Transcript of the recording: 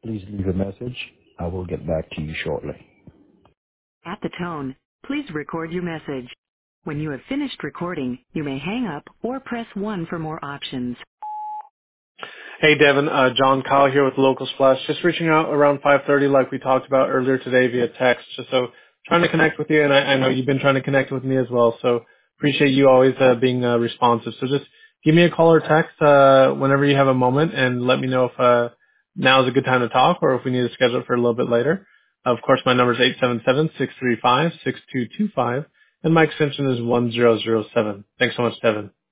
Please leave a message. I will get back to you shortly. At the tone, please record your message. When you have finished recording, you may hang up or press 1 for more options. Hey, Devin. John Kyle here with Local Splash. Just reaching out around 5:30 like we talked about earlier today via text. Just so trying to connect with you, and I know you've been trying to connect with me as well. So appreciate you always being responsive. So just give me a call or text whenever you have a moment and let me know if now is a good time to talk or if we need to schedule it for a little bit later. Of course, my number is 877-635-6225, and my extension is 1007. Thanks so much, Devin.